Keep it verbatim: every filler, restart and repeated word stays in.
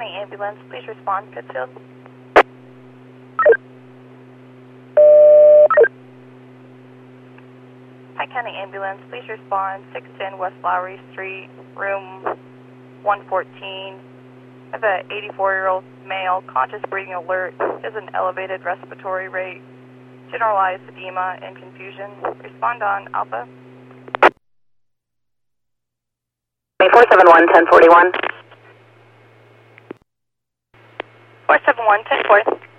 County Ambulance, please respond, Pittsfield. Pike County Ambulance, please respond, six ten West Lowry Street, room one fourteen. I have an eighty-four-year-old male, conscious breathing alert, has an elevated respiratory rate, generalized edema and confusion. Respond on Alpha. four seven one, ten forty-one. four seven one, ten four.